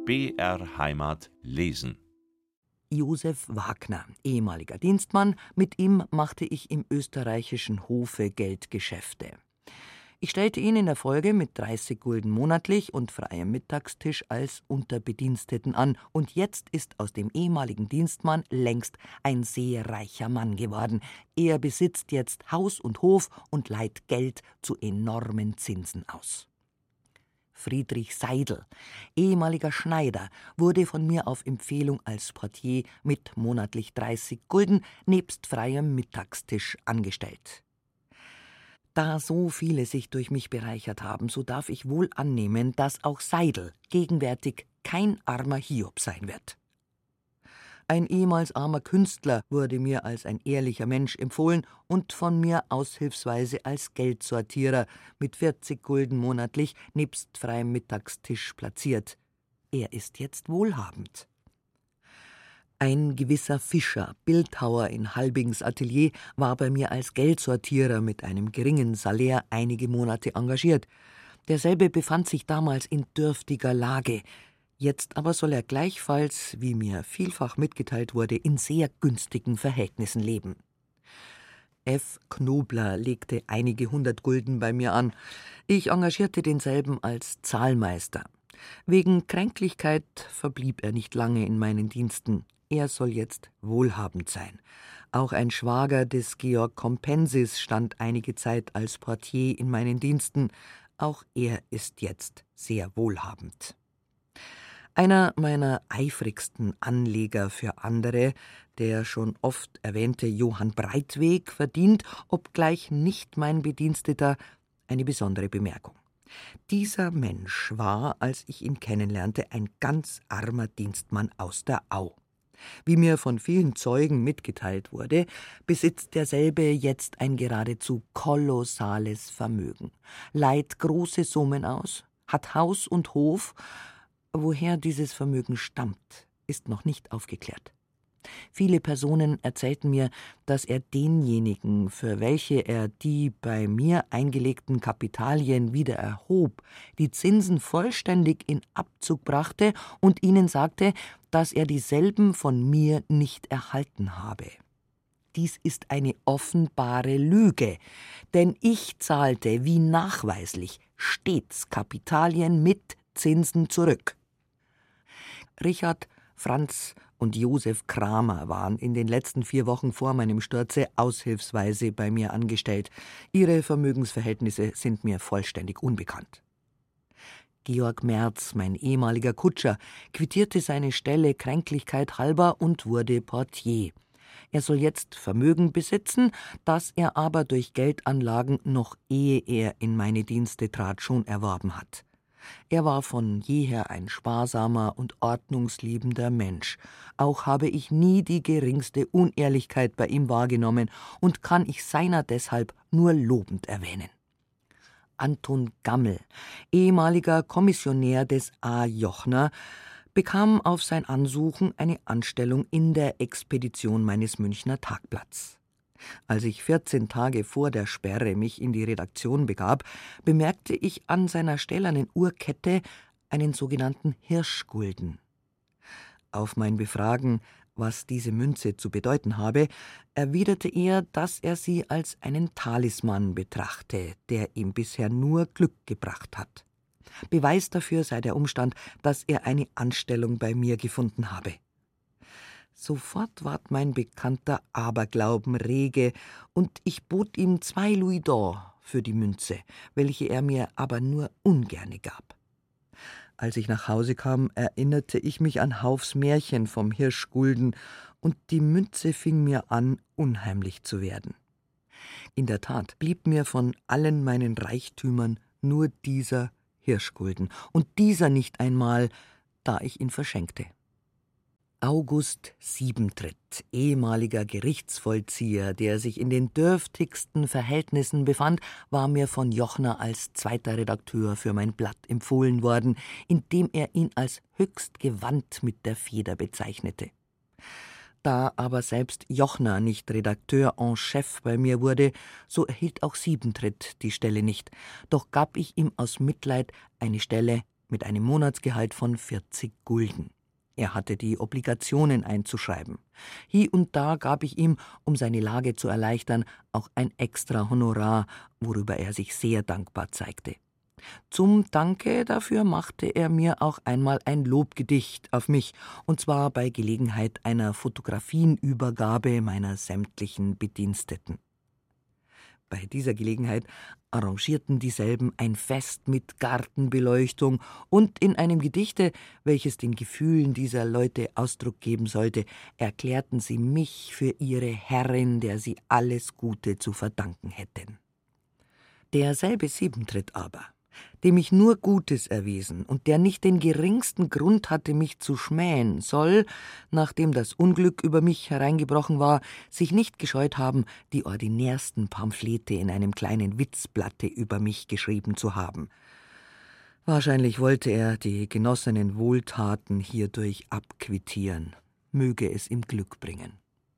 BR Heimat lesen. Josef Wagner, ehemaliger Dienstmann, mit ihm machte ich im österreichischen Hofe Geldgeschäfte. Ich stellte ihn in der Folge mit 30 Gulden monatlich und freiem Mittagstisch als Unterbediensteten an, und jetzt ist aus dem ehemaligen Dienstmann längst ein sehr reicher Mann geworden. Er besitzt jetzt Haus und Hof und leiht Geld zu enormen Zinsen aus. Friedrich Seidel, ehemaliger Schneider, wurde von mir auf Empfehlung als Portier mit monatlich 30 Gulden nebst freiem Mittagstisch angestellt. Da so viele sich durch mich bereichert haben, so darf ich wohl annehmen, dass auch Seidel gegenwärtig kein armer Hiob sein wird. Ein ehemals armer Künstler wurde mir als ein ehrlicher Mensch empfohlen und von mir aushilfsweise als Geldsortierer mit 40 Gulden monatlich nebst freiem Mittagstisch platziert. Er ist jetzt wohlhabend. Ein gewisser Fischer, Bildhauer in Halbings Atelier, war bei mir als Geldsortierer mit einem geringen Salär einige Monate engagiert. Derselbe befand sich damals in dürftiger Lage. Jetzt aber soll er gleichfalls, wie mir vielfach mitgeteilt wurde, in sehr günstigen Verhältnissen leben. F. Knobler legte einige 100 Gulden bei mir an. Ich engagierte denselben als Zahlmeister. Wegen Kränklichkeit verblieb er nicht lange in meinen Diensten. Er soll jetzt wohlhabend sein. Auch ein Schwager des Georg Compensis stand einige Zeit als Portier in meinen Diensten. Auch er ist jetzt sehr wohlhabend. Einer meiner eifrigsten Anleger für andere, der schon oft erwähnte Johann Breitweg, verdient, obgleich nicht mein Bediensteter, eine besondere Bemerkung. Dieser Mensch war, als ich ihn kennenlernte, ein ganz armer Dienstmann aus der Au. Wie mir von vielen Zeugen mitgeteilt wurde, besitzt derselbe jetzt ein geradezu kolossales Vermögen, leiht große Summen aus, hat Haus und Hof. Woher dieses Vermögen stammt, ist noch nicht aufgeklärt. Viele Personen erzählten mir, dass er denjenigen, für welche er die bei mir eingelegten Kapitalien wieder erhob, die Zinsen vollständig in Abzug brachte und ihnen sagte, dass er dieselben von mir nicht erhalten habe. Dies ist eine offenbare Lüge, denn ich zahlte, wie nachweislich, stets Kapitalien mit Zinsen zurück. Richard, Franz und Josef Kramer waren in den letzten 4 Wochen vor meinem Sturze aushilfsweise bei mir angestellt. Ihre Vermögensverhältnisse sind mir vollständig unbekannt. Georg Merz, mein ehemaliger Kutscher, quittierte seine Stelle Kränklichkeit halber und wurde Portier. Er soll jetzt Vermögen besitzen, das er aber durch Geldanlagen noch ehe er in meine Dienste trat schon erworben hat. Er war von jeher ein sparsamer und ordnungsliebender Mensch. Auch habe ich nie die geringste Unehrlichkeit bei ihm wahrgenommen und kann ich seiner deshalb nur lobend erwähnen. Anton Gammel, ehemaliger Kommissionär des A. Jochner, bekam auf sein Ansuchen eine Anstellung in der Expedition meines Münchner Tagblatts. Als ich 14 Tage vor der Sperre mich in die Redaktion begab, bemerkte ich an seiner stählernen Uhrkette einen sogenannten Hirschgulden. Auf mein Befragen, was diese Münze zu bedeuten habe, erwiderte er, dass er sie als einen Talisman betrachte, der ihm bisher nur Glück gebracht hat. Beweis dafür sei der Umstand, dass er eine Anstellung bei mir gefunden habe. Sofort ward mein bekannter Aberglauben rege, und ich bot ihm 2 Louis d'Or für die Münze, welche er mir aber nur ungerne gab. Als ich nach Hause kam, erinnerte ich mich an Haufs Märchen vom Hirschgulden, und die Münze fing mir an, unheimlich zu werden. In der Tat blieb mir von allen meinen Reichtümern nur dieser Hirschgulden, und dieser nicht einmal, da ich ihn verschenkte. August Siebentritt, ehemaliger Gerichtsvollzieher, der sich in den dürftigsten Verhältnissen befand, war mir von Jochner als zweiter Redakteur für mein Blatt empfohlen worden, indem er ihn als höchst gewandt mit der Feder bezeichnete. Da aber selbst Jochner nicht Redakteur en Chef bei mir wurde, so erhielt auch Siebentritt die Stelle nicht, doch gab ich ihm aus Mitleid eine Stelle mit einem Monatsgehalt von 40 Gulden. Er hatte die Obligationen einzuschreiben. Hie und da gab ich ihm, um seine Lage zu erleichtern, auch ein extra Honorar, worüber er sich sehr dankbar zeigte. Zum Danke dafür machte er mir auch einmal ein Lobgedicht auf mich, und zwar bei Gelegenheit einer Fotografienübergabe meiner sämtlichen Bediensteten. Bei dieser Gelegenheit arrangierten dieselben ein Fest mit Gartenbeleuchtung, und in einem Gedichte, welches den Gefühlen dieser Leute Ausdruck geben sollte, erklärten sie mich für ihre Herrin, der sie alles Gute zu verdanken hätten. Derselbe Siebentritt aber, dem ich nur Gutes erwiesen und der nicht den geringsten Grund hatte, mich zu schmähen, soll, nachdem das Unglück über mich hereingebrochen war, sich nicht gescheut haben, die ordinärsten Pamphlete in einem kleinen Witzblatte über mich geschrieben zu haben. Wahrscheinlich wollte er die genossenen Wohltaten hierdurch abquittieren. Möge es ihm Glück bringen.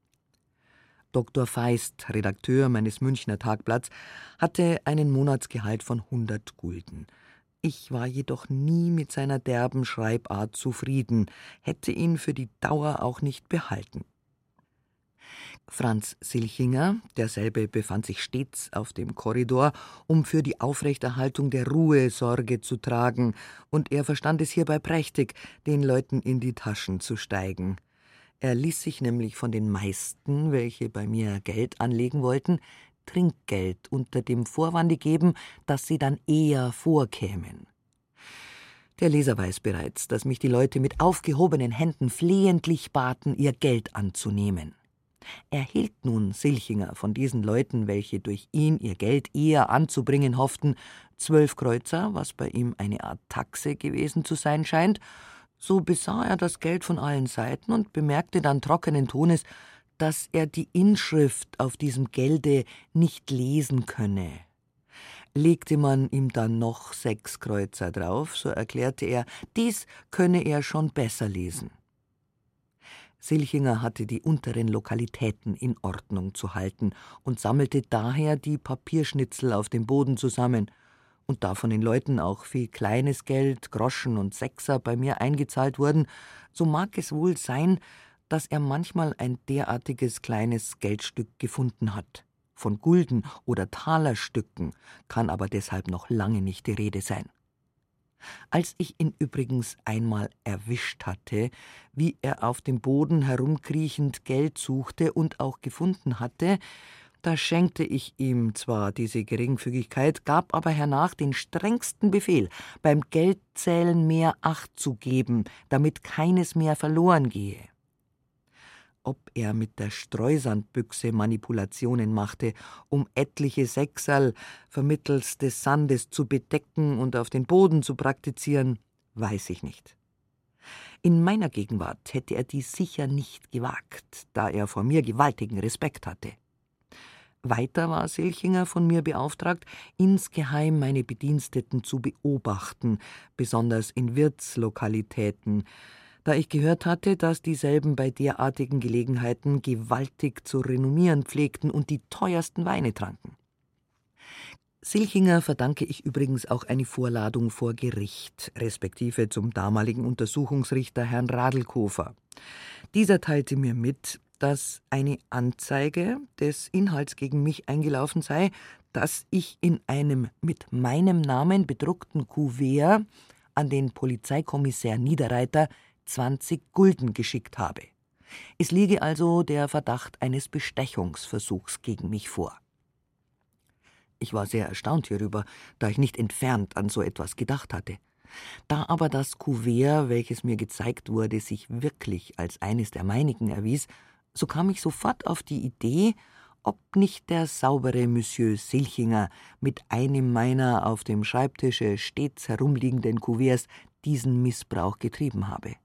Dr. Feist, Redakteur meines Münchner Tagblatts, hatte einen Monatsgehalt von 100 Gulden. Ich war jedoch nie mit seiner derben Schreibart zufrieden, hätte ihn für die Dauer auch nicht behalten. Franz Silchinger, derselbe befand sich stets auf dem Korridor, um für die Aufrechterhaltung der Ruhe Sorge zu tragen, und er verstand es hierbei prächtig, den Leuten in die Taschen zu steigen. Er ließ sich nämlich von den meisten, welche bei mir Geld anlegen wollten, Trinkgeld unter dem Vorwande geben, dass sie dann eher vorkämen. Der Leser weiß bereits, dass mich die Leute mit aufgehobenen Händen flehentlich baten, ihr Geld anzunehmen. Erhielt nun Silchinger von diesen Leuten, welche durch ihn ihr Geld eher anzubringen hofften, 12 Kreuzer, was bei ihm eine Art Taxe gewesen zu sein scheint, so besah er das Geld von allen Seiten und bemerkte dann trockenen Tones, dass er die Inschrift auf diesem Gelde nicht lesen könne. Legte man ihm dann noch 6 Kreuzer drauf, so erklärte er, dies könne er schon besser lesen. Silchinger hatte die unteren Lokalitäten in Ordnung zu halten und sammelte daher die Papierschnitzel auf dem Boden zusammen. Und da von den Leuten auch viel kleines Geld, Groschen und Sechser bei mir eingezahlt wurden, so mag es wohl sein, dass er manchmal ein derartiges kleines Geldstück gefunden hat. Von Gulden- oder Talerstücken kann aber deshalb noch lange nicht die Rede sein. Als ich ihn übrigens einmal erwischt hatte, wie er auf dem Boden herumkriechend Geld suchte und auch gefunden hatte, da schenkte ich ihm zwar diese Geringfügigkeit, gab aber hernach den strengsten Befehl, beim Geldzählen mehr Acht zu geben, damit keines mehr verloren gehe. Ob er mit der Streusandbüchse Manipulationen machte, um etliche Sechserl vermittels des Sandes zu bedecken und auf den Boden zu praktizieren, weiß ich nicht. In meiner Gegenwart hätte er dies sicher nicht gewagt, da er vor mir gewaltigen Respekt hatte. Weiter war Silchinger von mir beauftragt, insgeheim meine Bediensteten zu beobachten, besonders in Wirtslokalitäten, da ich gehört hatte, dass dieselben bei derartigen Gelegenheiten gewaltig zu renommieren pflegten und die teuersten Weine tranken. Silchinger verdanke ich übrigens auch eine Vorladung vor Gericht, respektive zum damaligen Untersuchungsrichter Herrn Radlkofer. Dieser teilte mir mit, dass eine Anzeige des Inhalts gegen mich eingelaufen sei, dass ich in einem mit meinem Namen bedruckten Kuvert an den Polizeikommissär Niederreiter 20 Gulden geschickt habe. Es liege also der Verdacht eines Bestechungsversuchs gegen mich vor. Ich war sehr erstaunt hierüber, da ich nicht entfernt an so etwas gedacht hatte. Da aber das Kuvert, welches mir gezeigt wurde, sich wirklich als eines der meinigen erwies, so kam ich sofort auf die Idee, ob nicht der saubere Monsieur Silchinger mit einem meiner auf dem Schreibtische stets herumliegenden Kuverts diesen Missbrauch getrieben habe.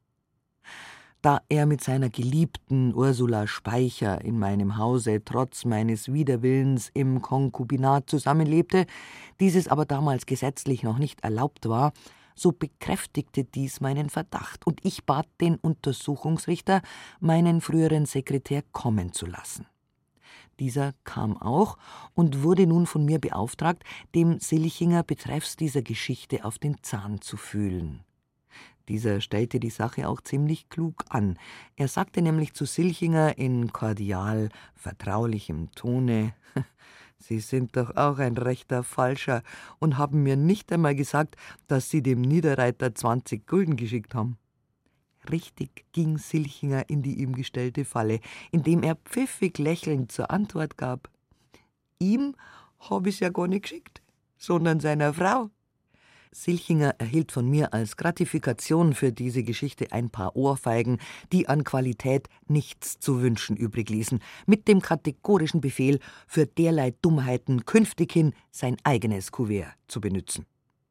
Da er mit seiner Geliebten Ursula Speicher in meinem Hause trotz meines Widerwillens im Konkubinat zusammenlebte, dieses aber damals gesetzlich noch nicht erlaubt war, so bekräftigte dies meinen Verdacht, und ich bat den Untersuchungsrichter, meinen früheren Sekretär kommen zu lassen. Dieser kam auch und wurde nun von mir beauftragt, dem Silchinger betreffs dieser Geschichte auf den Zahn zu fühlen. Dieser stellte die Sache auch ziemlich klug an. Er sagte nämlich zu Silchinger in kordial, vertraulichem Tone: »Sie sind doch auch ein rechter Falscher und haben mir nicht einmal gesagt, dass Sie dem Niederreiter 20 Gulden geschickt haben.« Richtig ging Silchinger in die ihm gestellte Falle, indem er pfiffig lächelnd zur Antwort gab: »Ihm hab ich's ja gar nicht geschickt, sondern seiner Frau.« Silchinger erhielt von mir als Gratifikation für diese Geschichte ein paar Ohrfeigen, die an Qualität nichts zu wünschen übrig ließen, mit dem kategorischen Befehl, für derlei Dummheiten künftighin sein eigenes Kuvert zu benützen.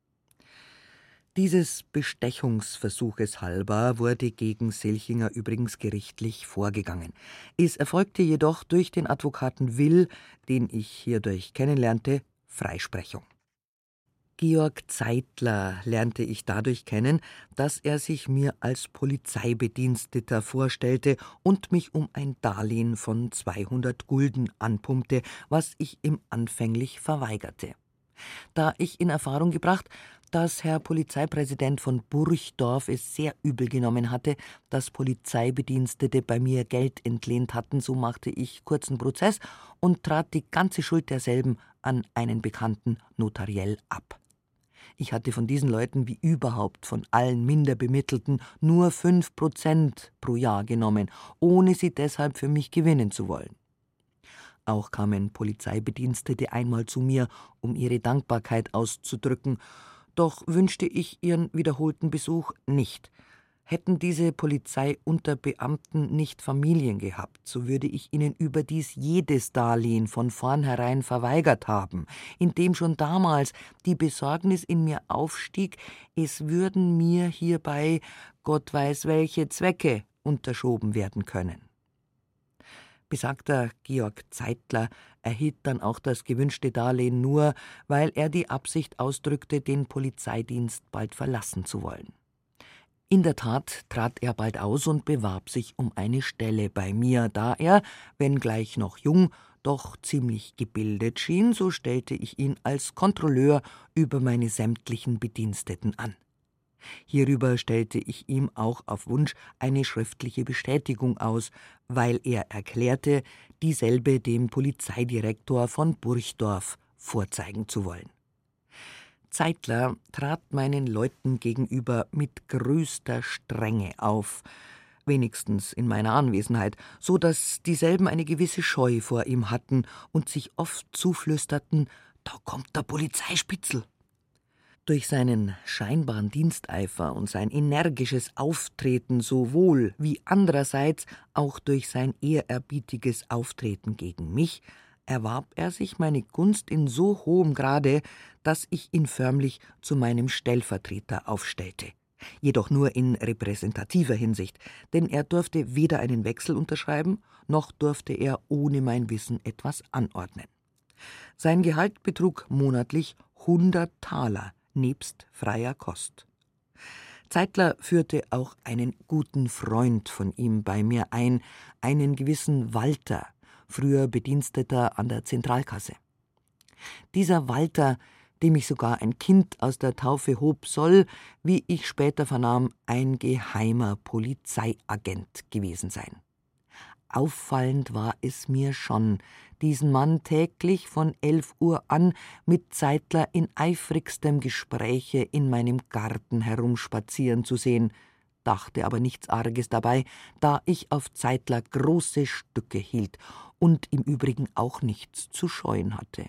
Dieses Bestechungsversuches halber wurde gegen Silchinger übrigens gerichtlich vorgegangen. Es erfolgte jedoch durch den Advokaten Will, den ich hierdurch kennenlernte, Freisprechung. Georg Zeitler lernte ich dadurch kennen, dass er sich mir als Polizeibediensteter vorstellte und mich um ein Darlehen von 200 Gulden anpumpte, was ich ihm anfänglich verweigerte. Da ich in Erfahrung gebracht, dass Herr Polizeipräsident von Burgdorf es sehr übel genommen hatte, dass Polizeibedienstete bei mir Geld entlehnt hatten, so machte ich kurzen Prozess und trat die ganze Schuld derselben an einen Bekannten notariell ab. Ich hatte von diesen Leuten wie überhaupt von allen Minderbemittelten nur 5% pro Jahr genommen, ohne sie deshalb für mich gewinnen zu wollen. Auch kamen Polizeibedienstete einmal zu mir, um ihre Dankbarkeit auszudrücken, doch wünschte ich ihren wiederholten Besuch nicht. Hätten diese Polizeiunterbeamten nicht Familien gehabt, so würde ich ihnen überdies jedes Darlehen von vornherein verweigert haben, indem schon damals die Besorgnis in mir aufstieg, es würden mir hierbei Gott weiß welche Zwecke unterschoben werden können. Besagter Georg Zeitler erhielt dann auch das gewünschte Darlehen nur, weil er die Absicht ausdrückte, den Polizeidienst bald verlassen zu wollen. In der Tat trat er bald aus und bewarb sich um eine Stelle bei mir, da er, wenngleich noch jung, doch ziemlich gebildet schien, so stellte ich ihn als Kontrolleur über meine sämtlichen Bediensteten an. Hierüber stellte ich ihm auch auf Wunsch eine schriftliche Bestätigung aus, weil er erklärte, dieselbe dem Polizeidirektor von Burgdorf vorzeigen zu wollen. Zeitler trat meinen Leuten gegenüber mit größter Strenge auf, wenigstens in meiner Anwesenheit, so dass dieselben eine gewisse Scheu vor ihm hatten und sich oft zuflüsterten: »Da kommt der Polizeispitzel.« Durch seinen scheinbaren Diensteifer und sein energisches Auftreten sowohl wie andererseits auch durch sein ehrerbietiges Auftreten gegen mich erwarb er sich meine Gunst in so hohem Grade, dass ich ihn förmlich zu meinem Stellvertreter aufstellte. Jedoch nur in repräsentativer Hinsicht, denn er durfte weder einen Wechsel unterschreiben, noch durfte er ohne mein Wissen etwas anordnen. Sein Gehalt betrug monatlich 100 Taler, nebst freier Kost. Zeitler führte auch einen guten Freund von ihm bei mir ein, einen gewissen Walter, früher Bediensteter an der Zentralkasse. Dieser Walter, dem ich sogar ein Kind aus der Taufe hob, soll, wie ich später vernahm, ein geheimer Polizeiagent gewesen sein. Auffallend war es mir schon, diesen Mann täglich von 11 Uhr an mit Zeitler in eifrigstem Gespräche in meinem Garten herumspazieren zu sehen, dachte aber nichts Arges dabei, da ich auf Zeitler große Stücke hielt und im Übrigen auch nichts zu scheuen hatte.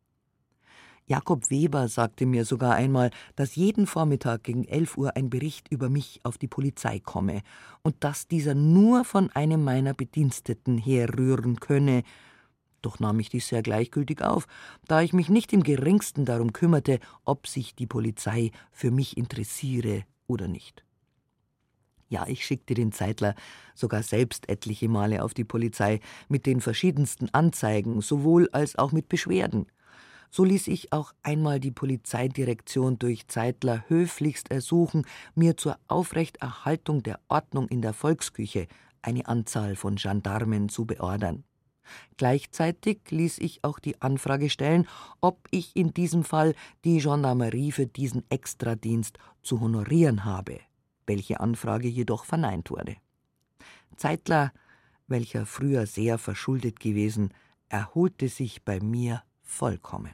Jakob Weber sagte mir sogar einmal, dass jeden Vormittag gegen 11 Uhr ein Bericht über mich auf die Polizei komme und dass dieser nur von einem meiner Bediensteten herrühren könne. Doch nahm ich dies sehr gleichgültig auf, da ich mich nicht im geringsten darum kümmerte, ob sich die Polizei für mich interessiere oder nicht. Ja, ich schickte den Zeitler sogar selbst etliche Male auf die Polizei mit den verschiedensten Anzeigen, sowohl als auch mit Beschwerden. So ließ ich auch einmal die Polizeidirektion durch Zeitler höflichst ersuchen, mir zur Aufrechterhaltung der Ordnung in der Volksküche eine Anzahl von Gendarmen zu beordern. Gleichzeitig ließ ich auch die Anfrage stellen, ob ich in diesem Fall die Gendarmerie für diesen Extradienst zu honorieren habe, welche Anfrage jedoch verneint wurde. Zeitler, welcher früher sehr verschuldet gewesen, erholte sich bei mir vollkommen.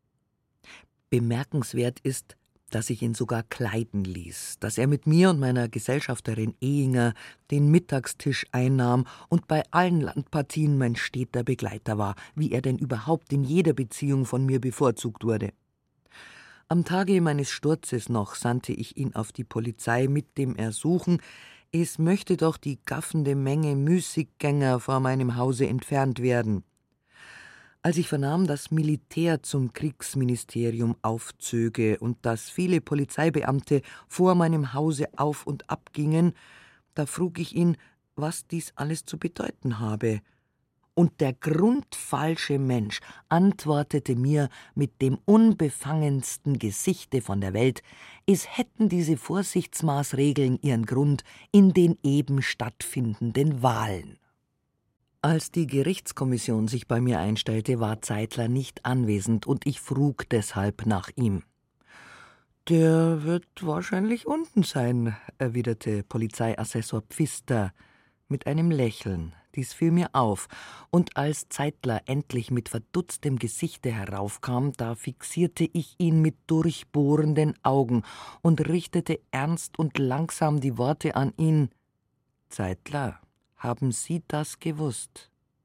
Bemerkenswert ist, dass ich ihn sogar kleiden ließ, dass er mit mir und meiner Gesellschafterin Ehinger den Mittagstisch einnahm und bei allen Landpartien mein steter Begleiter war, wie er denn überhaupt in jeder Beziehung von mir bevorzugt wurde. Am Tage meines Sturzes noch sandte ich ihn auf die Polizei mit dem Ersuchen, es möchte doch die gaffende Menge Müßiggänger vor meinem Hause entfernt werden. Als ich vernahm, dass Militär zum Kriegsministerium aufzöge und dass viele Polizeibeamte vor meinem Hause auf und ab gingen, da frug ich ihn, was dies alles zu bedeuten habe. Und der grundfalsche Mensch antwortete mir mit dem unbefangensten Gesichte von der Welt, es hätten diese Vorsichtsmaßregeln ihren Grund in den eben stattfindenden Wahlen. Als die Gerichtskommission sich bei mir einstellte, war Zeitler nicht anwesend und ich frug deshalb nach ihm. »Der wird wahrscheinlich unten sein«, erwiderte Polizeiassessor Pfister mit einem Lächeln. Dies fiel mir auf, und als Zeitler endlich mit verdutztem Gesichte heraufkam, da fixierte ich ihn mit durchbohrenden Augen und richtete ernst und langsam die Worte an ihn. »Zeitler, haben Sie das gewusst?«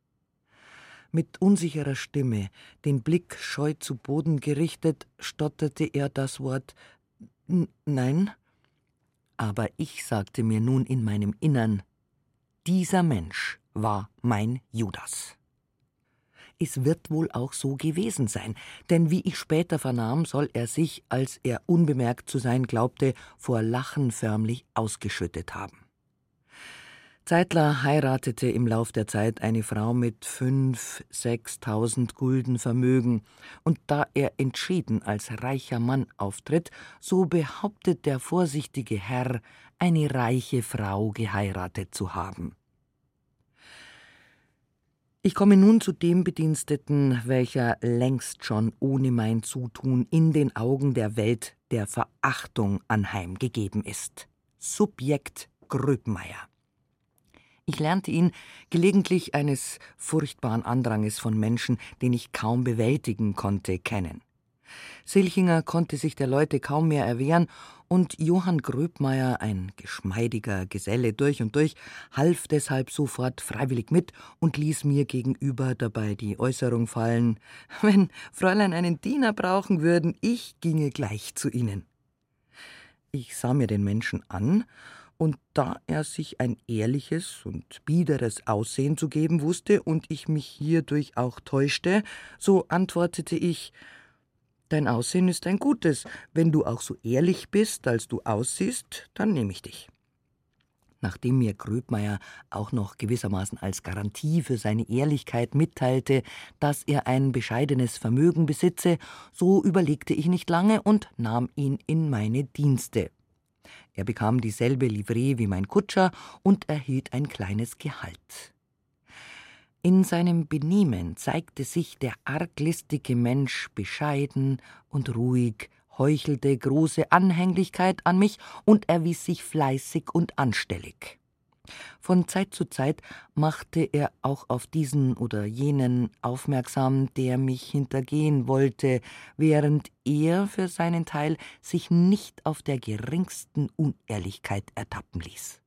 Mit unsicherer Stimme, den Blick scheu zu Boden gerichtet, stotterte er das Wort »Nein«. Aber ich sagte mir nun in meinem Innern, dieser Mensch war mein Judas. Es wird wohl auch so gewesen sein, denn wie ich später vernahm, soll er sich, als er unbemerkt zu sein glaubte, vor Lachen förmlich ausgeschüttet haben. Zeitler heiratete im Lauf der Zeit eine Frau mit 5.000, 6.000 Gulden Vermögen, und da er entschieden als reicher Mann auftritt, so behauptet der vorsichtige Herr, eine reiche Frau geheiratet zu haben. Ich komme nun zu dem Bediensteten, welcher längst schon ohne mein Zutun in den Augen der Welt der Verachtung anheimgegeben ist. Subjekt Gröbmeier. Ich lernte ihn gelegentlich eines furchtbaren Andranges von Menschen, den ich kaum bewältigen konnte, kennen. Silchinger konnte sich der Leute kaum mehr erwehren, und Johann Gröbmeier, ein geschmeidiger Geselle durch und durch, half deshalb sofort freiwillig mit und ließ mir gegenüber dabei die Äußerung fallen, wenn Fräulein einen Diener brauchen würden, ich ginge gleich zu ihnen. Ich sah mir den Menschen an, und da er sich ein ehrliches und biederes Aussehen zu geben wusste und ich mich hierdurch auch täuschte, so antwortete ich, »Dein Aussehen ist ein gutes. Wenn du auch so ehrlich bist, als du aussiehst, dann nehme ich dich.« Nachdem mir Gröbmeier auch noch gewissermaßen als Garantie für seine Ehrlichkeit mitteilte, dass er ein bescheidenes Vermögen besitze, so überlegte ich nicht lange und nahm ihn in meine Dienste. Er bekam dieselbe Livree wie mein Kutscher und erhielt ein kleines Gehalt. In seinem Benehmen zeigte sich der arglistige Mensch bescheiden und ruhig, heuchelte große Anhänglichkeit an mich und erwies sich fleißig und anstellig. Von Zeit zu Zeit machte er auch auf diesen oder jenen aufmerksam, der mich hintergehen wollte, während er für seinen Teil sich nicht auf der geringsten Unehrlichkeit ertappen ließ.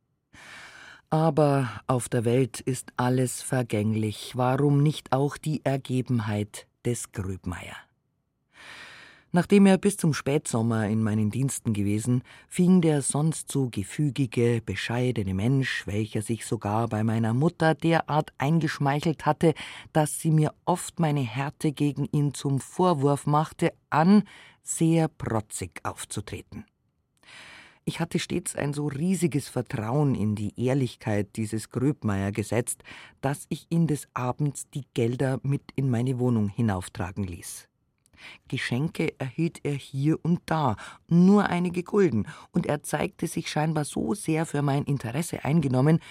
Aber auf der Welt ist alles vergänglich, warum nicht auch die Ergebenheit des Gröbmeier? Nachdem er bis zum Spätsommer in meinen Diensten gewesen, fing der sonst so gefügige, bescheidene Mensch, welcher sich sogar bei meiner Mutter derart eingeschmeichelt hatte, dass sie mir oft meine Härte gegen ihn zum Vorwurf machte, an, sehr protzig aufzutreten. Ich hatte stets ein so riesiges Vertrauen in die Ehrlichkeit dieses Gröbmeier gesetzt, dass ich ihn des Abends die Gelder mit in meine Wohnung hinauftragen ließ. Geschenke erhielt er hier und da, nur einige Gulden, und er zeigte sich scheinbar so sehr für mein Interesse eingenommen,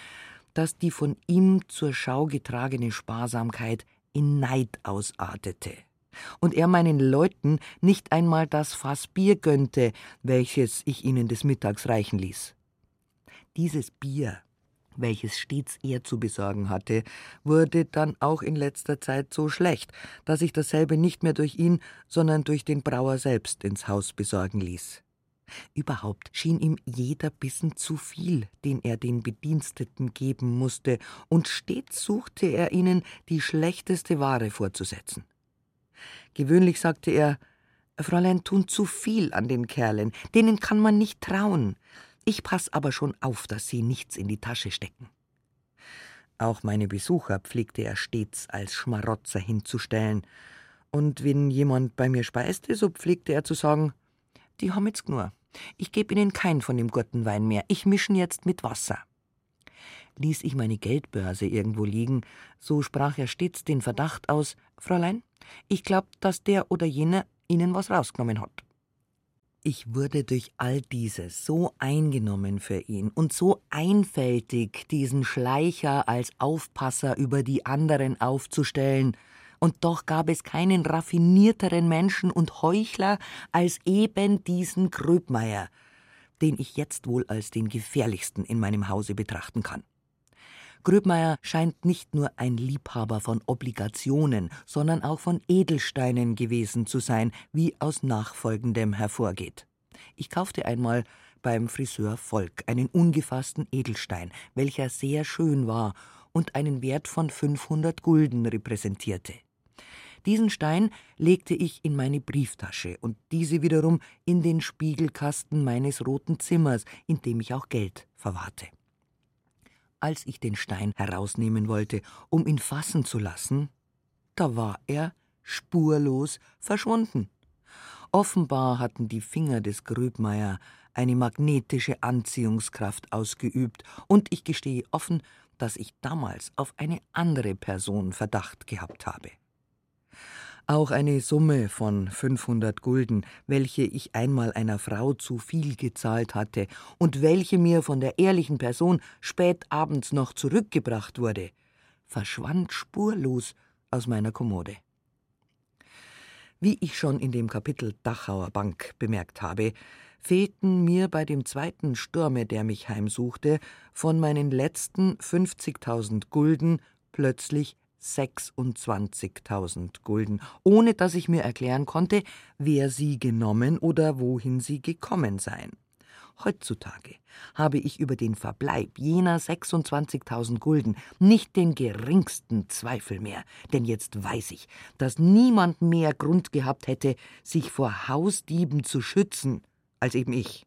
dass die von ihm zur Schau getragene Sparsamkeit in Neid ausartete und er meinen Leuten nicht einmal das Fass Bier gönnte, welches ich ihnen des Mittags reichen ließ. Dieses Bier, welches stets er zu besorgen hatte, wurde dann auch in letzter Zeit so schlecht, dass ich dasselbe nicht mehr durch ihn, sondern durch den Brauer selbst ins Haus besorgen ließ. Überhaupt schien ihm jeder Bissen zu viel, den er den Bediensteten geben musste, und stets suchte er ihnen die schlechteste Ware vorzusetzen. Gewöhnlich sagte er: »Fräulein tun zu viel an den Kerlen, denen kann man nicht trauen. Ich pass aber schon auf, dass sie nichts in die Tasche stecken.« Auch meine Besucher pflegte er stets als Schmarotzer hinzustellen, und wenn jemand bei mir speiste, so pflegte er zu sagen: »Die haben jetzt gnur. Ich geb ihnen kein von dem guten Wein mehr, ich mischen jetzt mit Wasser.« Ließ ich meine Geldbörse irgendwo liegen, so sprach er stets den Verdacht aus: »Fräulein, ich glaub, dass der oder jener Ihnen was rausgenommen hat.« Ich wurde durch all dieses so eingenommen für ihn und so einfältig, diesen Schleicher als Aufpasser über die anderen aufzustellen, und doch gab es keinen raffinierteren Menschen und Heuchler als eben diesen Gröbmeier, den ich jetzt wohl als den gefährlichsten in meinem Hause betrachten kann. Gröbmeier scheint nicht nur ein Liebhaber von Obligationen, sondern auch von Edelsteinen gewesen zu sein, wie aus Nachfolgendem hervorgeht. Ich kaufte einmal beim Friseur Volk einen ungefassten Edelstein, welcher sehr schön war und einen Wert von 500 Gulden repräsentierte. Diesen Stein legte ich in meine Brieftasche und diese wiederum in den Spiegelkasten meines roten Zimmers, in dem ich auch Geld verwahrte. Als ich den Stein herausnehmen wollte, um ihn fassen zu lassen, da war er spurlos verschwunden. Offenbar hatten die Finger des Gröbmeier eine magnetische Anziehungskraft ausgeübt, und ich gestehe offen, dass ich damals auf eine andere Person Verdacht gehabt habe. Auch eine Summe von 500 Gulden, welche ich einmal einer Frau zu viel gezahlt hatte und welche mir von der ehrlichen Person spät abends noch zurückgebracht wurde, verschwand spurlos aus meiner Kommode. Wie ich schon in dem Kapitel Dachauer Bank bemerkt habe, fehlten mir bei dem zweiten Sturme, der mich heimsuchte, von meinen letzten 50.000 Gulden plötzlich 26.000 Gulden, ohne dass ich mir erklären konnte, wer sie genommen oder wohin sie gekommen seien. Heutzutage habe ich über den Verbleib jener 26.000 Gulden nicht den geringsten Zweifel mehr, denn jetzt weiß ich, dass niemand mehr Grund gehabt hätte, sich vor Hausdieben zu schützen, als eben ich.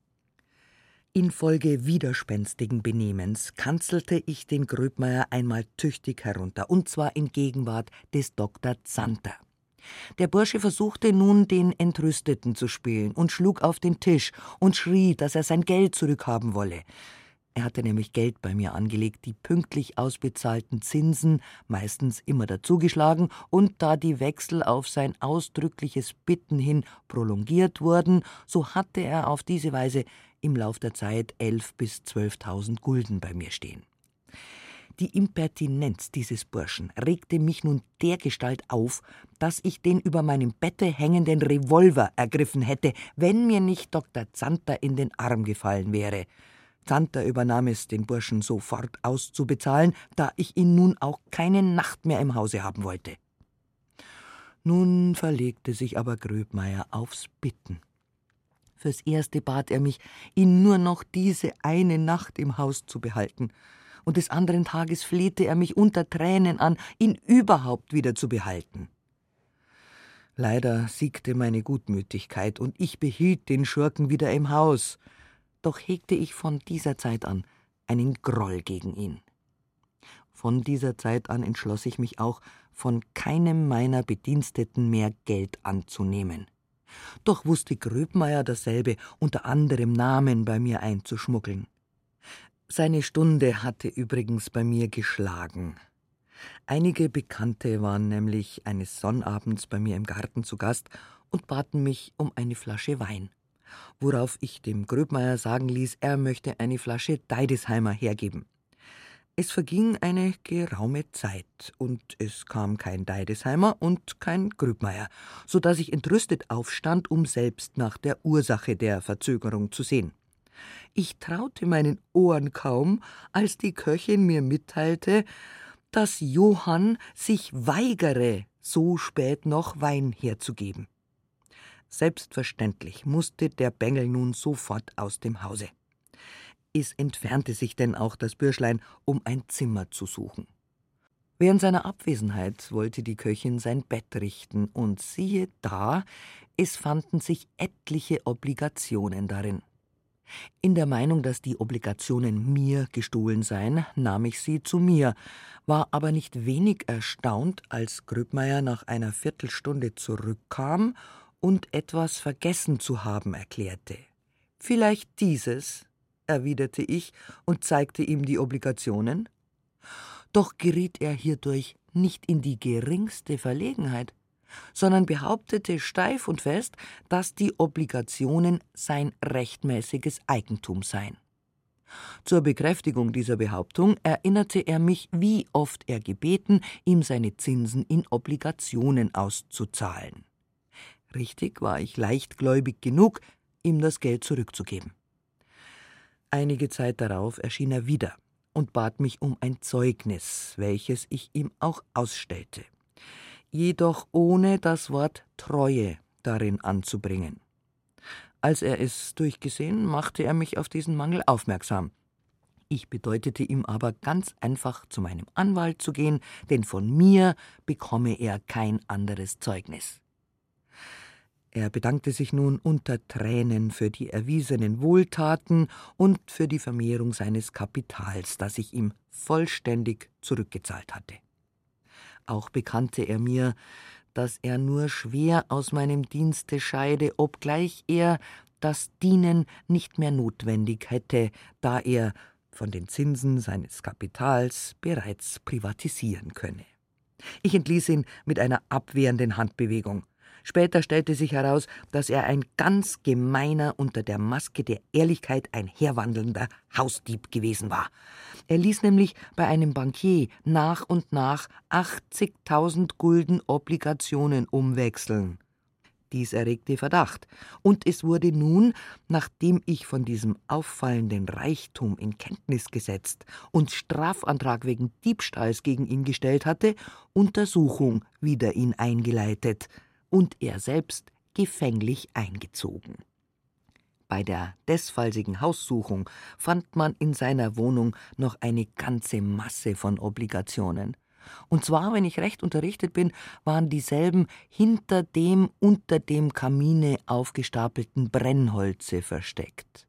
Infolge widerspenstigen Benehmens kanzelte ich den Gröbmeier einmal tüchtig herunter, und zwar in Gegenwart des Dr. Zanter. Der Bursche versuchte nun, den Entrüsteten zu spielen und schlug auf den Tisch und schrie, dass er sein Geld zurückhaben wolle. Er hatte nämlich Geld bei mir angelegt, die pünktlich ausbezahlten Zinsen meistens immer dazugeschlagen, und da die Wechsel auf sein ausdrückliches Bitten hin prolongiert wurden, so hatte er auf diese Weise im Lauf der Zeit 11.000 bis 12.000 Gulden bei mir stehen. Die Impertinenz dieses Burschen regte mich nun dergestalt auf, dass ich den über meinem Bette hängenden Revolver ergriffen hätte, wenn mir nicht Dr. Zanter in den Arm gefallen wäre. Zanter übernahm es, den Burschen sofort auszubezahlen, da ich ihn nun auch keine Nacht mehr im Hause haben wollte. Nun verlegte sich aber Gröbmeier aufs Bitten. Fürs Erste bat er mich, ihn nur noch diese eine Nacht im Haus zu behalten, und des anderen Tages flehte er mich unter Tränen an, ihn überhaupt wieder zu behalten. Leider siegte meine Gutmütigkeit, und ich behielt den Schurken wieder im Haus, doch hegte ich von dieser Zeit an einen Groll gegen ihn. Von dieser Zeit an entschloss ich mich auch, von keinem meiner Bediensteten mehr Geld anzunehmen. Doch wusste Gröbmeier dasselbe unter anderem Namen bei mir einzuschmuggeln. Seine Stunde hatte übrigens bei mir geschlagen. Einige Bekannte waren nämlich eines Sonnabends bei mir im Garten zu Gast und baten mich um eine Flasche Wein, worauf ich dem Gröbmeier sagen ließ, er möchte eine Flasche Deidesheimer hergeben. Es verging eine geraume Zeit, und es kam kein Deidesheimer und kein Grübmeier, so daß ich entrüstet aufstand, um selbst nach der Ursache der Verzögerung zu sehen. Ich traute meinen Ohren kaum, als die Köchin mir mitteilte, dass Johann sich weigere, so spät noch Wein herzugeben. Selbstverständlich musste der Bengel nun sofort aus dem Hause. Es entfernte sich denn auch das Bürschlein, um ein Zimmer zu suchen. Während seiner Abwesenheit wollte die Köchin sein Bett richten, und siehe da, es fanden sich etliche Obligationen darin. In der Meinung, dass die Obligationen mir gestohlen seien, nahm ich sie zu mir, war aber nicht wenig erstaunt, als Grübmeier nach einer Viertelstunde zurückkam und etwas vergessen zu haben erklärte. »Vielleicht dieses«, erwiderte ich und zeigte ihm die Obligationen. Doch geriet er hierdurch nicht in die geringste Verlegenheit, sondern behauptete steif und fest, dass die Obligationen sein rechtmäßiges Eigentum seien. Zur Bekräftigung dieser Behauptung erinnerte er mich, wie oft er gebeten, ihm seine Zinsen in Obligationen auszuzahlen. Richtig war ich leichtgläubig genug, ihm das Geld zurückzugeben. Einige Zeit darauf erschien er wieder und bat mich um ein Zeugnis, welches ich ihm auch ausstellte, jedoch ohne das Wort Treue darin anzubringen. Als er es durchgesehen, machte er mich auf diesen Mangel aufmerksam. Ich bedeutete ihm aber ganz einfach, zu meinem Anwalt zu gehen, denn von mir bekomme er kein anderes Zeugnis. Er bedankte sich nun unter Tränen für die erwiesenen Wohltaten und für die Vermehrung seines Kapitals, das ich ihm vollständig zurückgezahlt hatte. Auch bekannte er mir, dass er nur schwer aus meinem Dienste scheide, obgleich er das Dienen nicht mehr notwendig hätte, da er von den Zinsen seines Kapitals bereits privatisieren könne. Ich entließ ihn mit einer abwehrenden Handbewegung. Später stellte sich heraus, dass er ein ganz gemeiner, unter der Maske der Ehrlichkeit einherwandelnder Hausdieb gewesen war. Er ließ nämlich bei einem Bankier nach und nach 80.000 Gulden Obligationen umwechseln. Dies erregte Verdacht, und es wurde nun, nachdem ich von diesem auffallenden Reichtum in Kenntnis gesetzt und Strafantrag wegen Diebstahls gegen ihn gestellt hatte, Untersuchung wider ihn eingeleitet und er selbst gefänglich eingezogen. Bei der desfallsigen Haussuchung fand man in seiner Wohnung noch eine ganze Masse von Obligationen. Und zwar, wenn ich recht unterrichtet bin, waren dieselben hinter dem unter dem Kamine aufgestapelten Brennholze versteckt.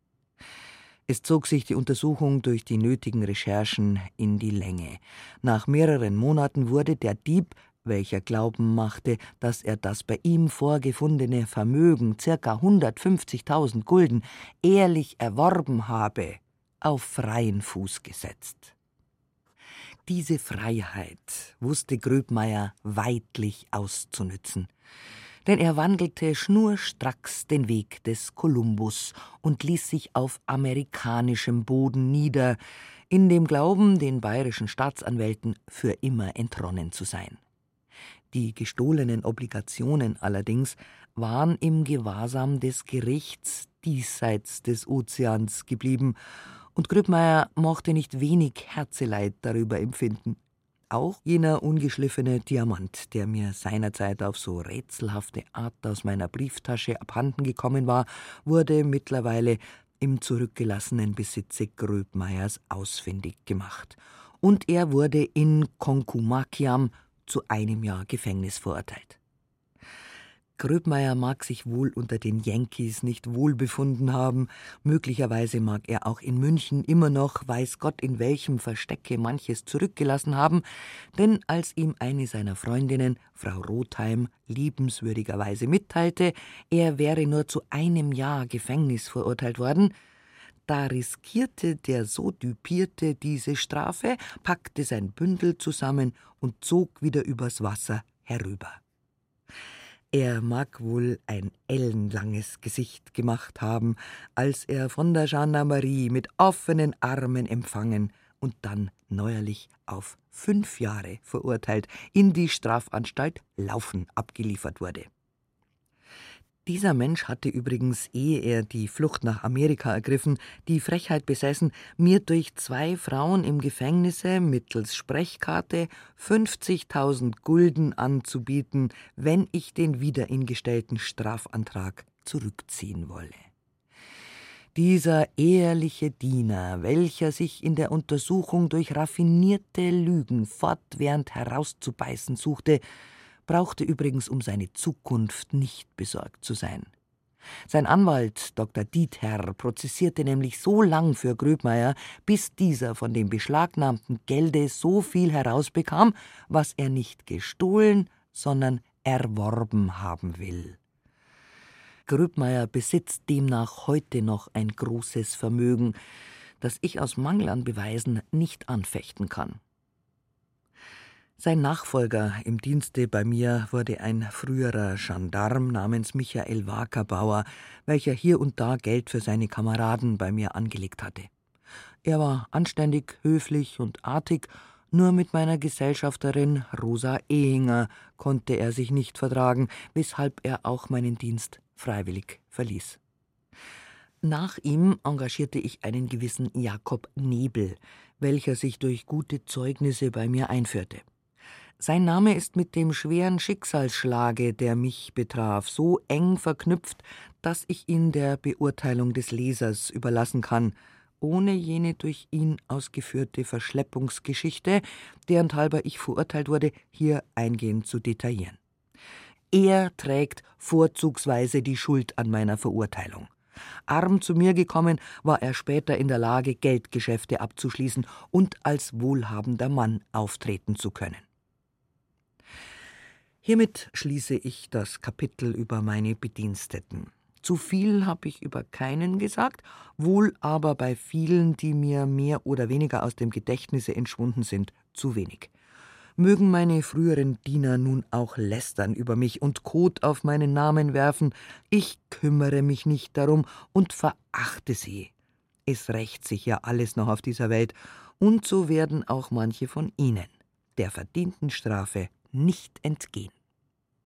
Es zog sich die Untersuchung durch die nötigen Recherchen in die Länge. Nach mehreren Monaten wurde der Dieb, welcher glauben machte, dass er das bei ihm vorgefundene Vermögen, ca. 150.000 Gulden, ehrlich erworben habe, auf freien Fuß gesetzt. Diese Freiheit wusste Gröbmeier weidlich auszunützen, denn er wandelte schnurstracks den Weg des Kolumbus und ließ sich auf amerikanischem Boden nieder, in dem Glauben, den bayerischen Staatsanwälten für immer entronnen zu sein. Die gestohlenen Obligationen allerdings waren im Gewahrsam des Gerichts diesseits des Ozeans geblieben, und Grübmeier mochte nicht wenig Herzeleid darüber empfinden. Auch jener ungeschliffene Diamant, der mir seinerzeit auf so rätselhafte Art aus meiner Brieftasche abhanden gekommen war, wurde mittlerweile im zurückgelassenen Besitze Gröbmeiers ausfindig gemacht, und er wurde in contumaciam zu 1 Jahr Gefängnis verurteilt. Gröbmeier mag sich wohl unter den Yankees nicht wohlbefunden haben, möglicherweise mag er auch in München immer noch, weiß Gott in welchem Verstecke, manches zurückgelassen haben, denn als ihm eine seiner Freundinnen, Frau Rotheim, liebenswürdigerweise mitteilte, er wäre nur zu 1 Jahr Gefängnis verurteilt worden, da riskierte der so düpierte diese Strafe, packte sein Bündel zusammen und zog wieder übers Wasser herüber. Er mag wohl ein ellenlanges Gesicht gemacht haben, als er von der Gendarmerie mit offenen Armen empfangen und dann neuerlich auf 5 Jahre verurteilt, in die Strafanstalt Laufen abgeliefert wurde. Dieser Mensch hatte übrigens, ehe er die Flucht nach Amerika ergriffen, die Frechheit besessen, mir durch 2 Frauen im Gefängnisse mittels Sprechkarte 50.000 Gulden anzubieten, wenn ich den wiederingestellten Strafantrag zurückziehen wolle. Dieser ehrliche Diener, welcher sich in der Untersuchung durch raffinierte Lügen fortwährend herauszubeißen suchte, brauchte übrigens um seine Zukunft nicht besorgt zu sein. Sein Anwalt Dr. Diether prozessierte nämlich so lang für Gröbmeier, bis dieser von dem beschlagnahmten Gelde so viel herausbekam, was er nicht gestohlen, sondern erworben haben will. Gröbmeier besitzt demnach heute noch ein großes Vermögen, das ich aus Mangel an Beweisen nicht anfechten kann. Sein Nachfolger im Dienste bei mir wurde ein früherer Gendarm namens Michael Wakerbauer, welcher hier und da Geld für seine Kameraden bei mir angelegt hatte. Er war anständig, höflich und artig, nur mit meiner Gesellschafterin Rosa Ehinger konnte er sich nicht vertragen, weshalb er auch meinen Dienst freiwillig verließ. Nach ihm engagierte ich einen gewissen Jakob Nebel, welcher sich durch gute Zeugnisse bei mir einführte. Sein Name ist mit dem schweren Schicksalsschlage, der mich betraf, so eng verknüpft, dass ich ihn der Beurteilung des Lesers überlassen kann, ohne jene durch ihn ausgeführte Verschleppungsgeschichte, derenthalber ich verurteilt wurde, hier eingehend zu detaillieren. Er trägt vorzugsweise die Schuld an meiner Verurteilung. Arm zu mir gekommen, war er später in der Lage, Geldgeschäfte abzuschließen und als wohlhabender Mann auftreten zu können. Hiermit schließe ich das Kapitel über meine Bediensteten. Zu viel habe ich über keinen gesagt, wohl aber bei vielen, die mir mehr oder weniger aus dem Gedächtnisse entschwunden sind, zu wenig. Mögen meine früheren Diener nun auch lästern über mich und Kot auf meinen Namen werfen, ich kümmere mich nicht darum und verachte sie. Es rächt sich ja alles noch auf dieser Welt, und so werden auch manche von ihnen der verdienten Strafe nicht entgehen.